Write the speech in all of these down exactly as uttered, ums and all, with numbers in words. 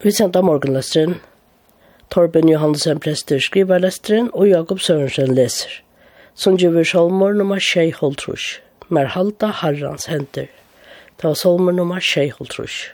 Vi sendte morgenlesteren. Torben Johansen prester skriver lesteren, og Jakob Sørensen leser. Som gjør solmor nummer tjej holdtrus. Mer halta herrans henter. Det var solmor nummer tjej holdtrus.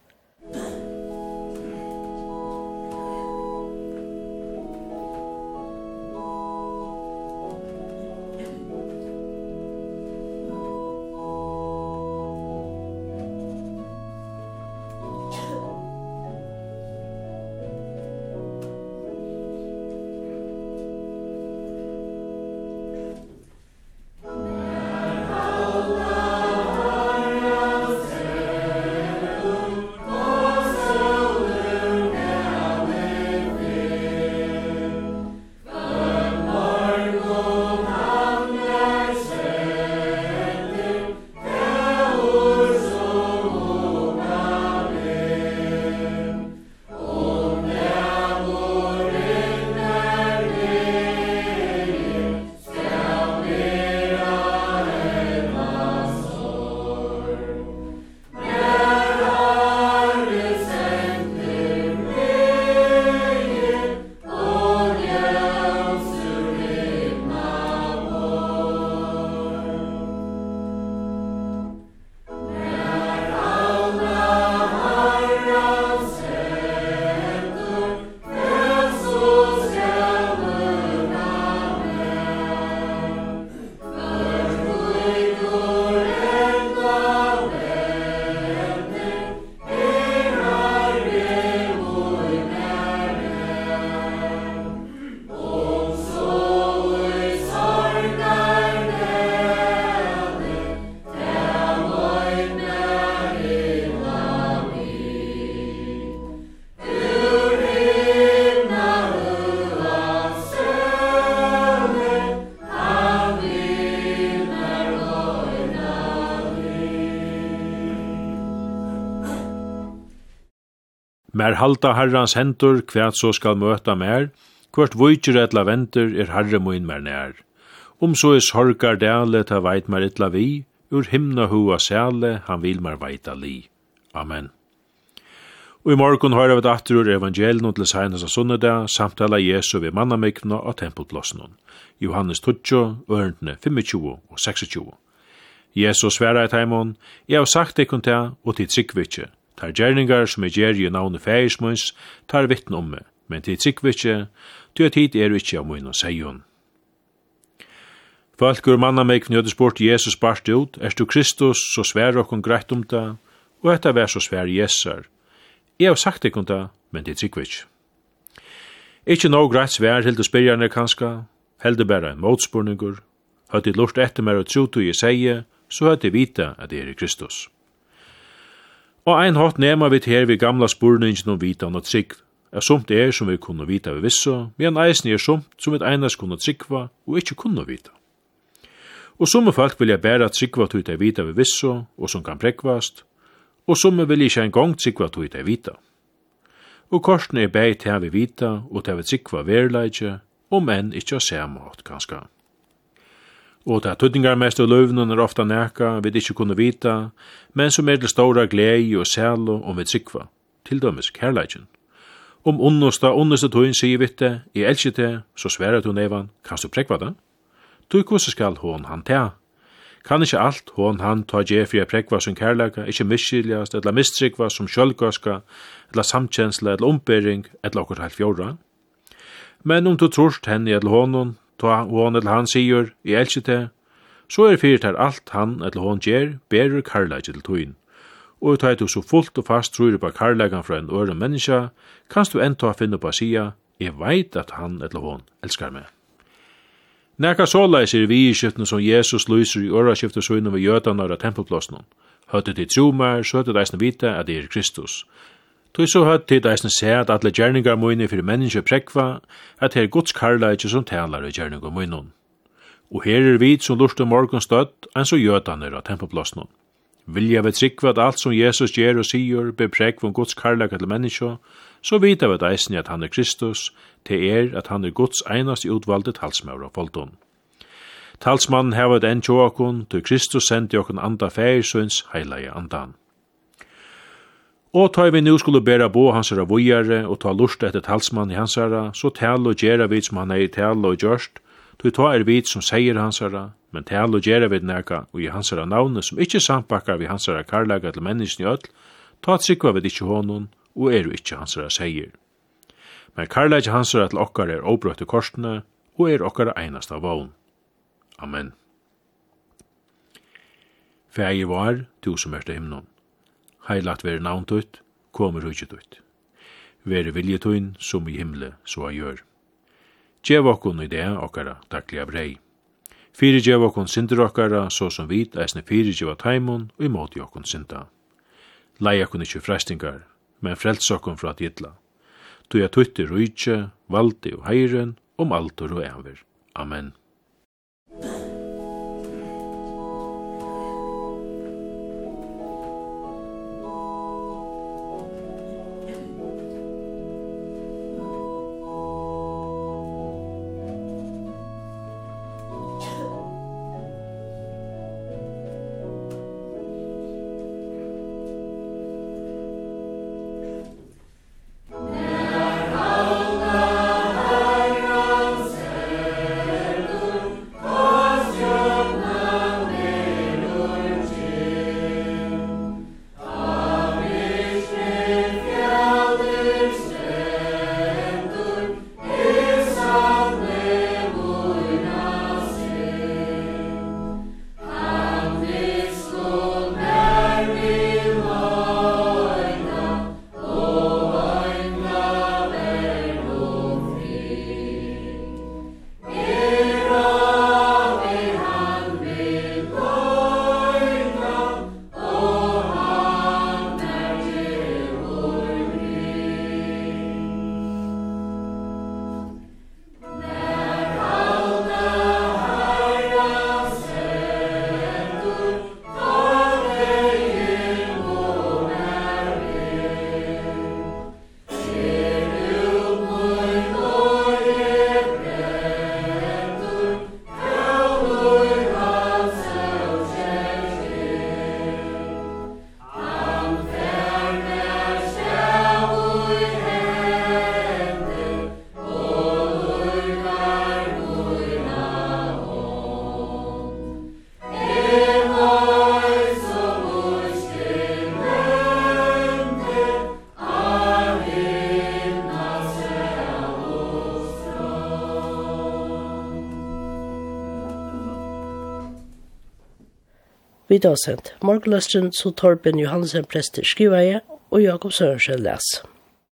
Mer halta herrans hendur, kvært så skal møta mer, kvart vujtjer etla venter er herre moin mer nær. Om så er sorgar dæle, ta veit mer etla vi, ur himna hua sæle, han vil mer veita li. Amen. Og i morgon høyra vi datter ur evangelien til seinas av sunnedag, samtala Jesu ved mannamikna og tempelplåsnen. Johannes tjugo, ørendene tjue-fem og tjue-seks. Jesus sværa i taimon, jeg har sagt ekkun ta, og tid sikvitsje. Tar gjerningar som er gjer i navnet færismøys, tar vittn om meg, men tid sikvitsje, ty at tid er ikkje av mun og seion. Folk ur mannamikna hadde spurt Jesus bart ut, er du Kristus, så svær okkon greit om ta, og etta vær så svær Jesar. Jeg har sagt ekkun ta, men tid sikvitsje. Ikkje no greit svær hilde spyrjarne kanska, helde bæra en motspurningur, hadde lort etter mer og tro til jeg seie, så hadde vita at det er Kristus. Og ein hatt nema vi her vi gamla spurningen om vita og trygg, er somt er som vi kunne vita vi visso, men eisen er somt som vi einas kunne tryggva og ikkje kunne vita. Og somme folk vilja bæra tryggva til det vita vi visso, og som kan prekvast, og somme vilja ikkje en gong tryggva til det vita. Og korsene er bæg til vi vita, og til vi tryggva verleidje, om enn ikkje har samått kanska. Og det tøydningar mest av løvnen er ofta neka vi ikkje kunne vita, men som er til stora glei og sælo om vi tryggva, til dømes kærleidjen. Om onnosta, onnosta tøyn sier vitte, i elskite, så sværa du nevan, kan du prekva det? Du hvordan skal hon han ta? Kan ikkje alt hon han ta Jeffrey a prekva som kærleika, ikkje misskiljast, eller mistryggva som sjølgåska, eller samkjensla, eller ombering, eller okkur helt fjorda? Men om du trorst henne eller honom, ta hon eller han sier, i elskite, så er fyrt her alt han eller hon gjer, berur karlægje til tøyn. Og ta du så fullt og fast tror på karlægan fra en øren menneska, kanst du enda finne på å sia, jeg veit at han eller hon elskar meg. Nekka såleis er vi i skiften som Jesus lyser i øraskiftet søgnen ved jødene av tempelplåsnen. Høtte til tro mer, så høtte deisne vite at det er Kristus. Tog så høtte til deisne se at alle gjerningar møyne for mennesker prekva, at det er Guds karlægje som talar i gjerningar møyne. Og her er vi som lurt om morgen støtt, enn så jødene av tempelplåsnen. Vilja vi trykva at alt som Jesus gjer og sier beprekva om Guds karlægje til mennesker, så vita vi deisne at han er Kristus, til er at han er Guds einast utvalgte talsmaur av folton. Talsmannen heva den tjåakon, til Kristus sendte okon anda færsøns heilige andan. Og ta vi nu skulle bæra bo hansara vujare og ta lust etter talsmann i hansara, så tal og gjerra vid som han er i tal og gjørst, to ta er vid som seier hansara, men tal og gjerra vid neka og i hansara navne som ikkje sambakkar vi hansara karlaga til menneskene i öll, ta trykva vid ikkje honon og er jo ikkje hansara seier. Men karlaga hansara til okkar er obrøtte korsene og er okkar einasta vogn. Amen. Fægir var, du som er til himnon. Heilat vere navnt ut, kommer hudget ut. Vere viljetun som i himle så a gjør. Gjev okkon i det okkara daglige brei. Fyri gjev okkon synder okkara, så som vit eisne fyri gjev taimon og imot okkon synda. Lei okkon ikkje frestingar, men frels okkon fra titla. Tu ja tutti rujtje, valdi og heiren, om altor og ever. Amen. Vi da sendt Morgenløsten, så Torben Johansen prester skriver jeg, og Jakob Sørensen leser.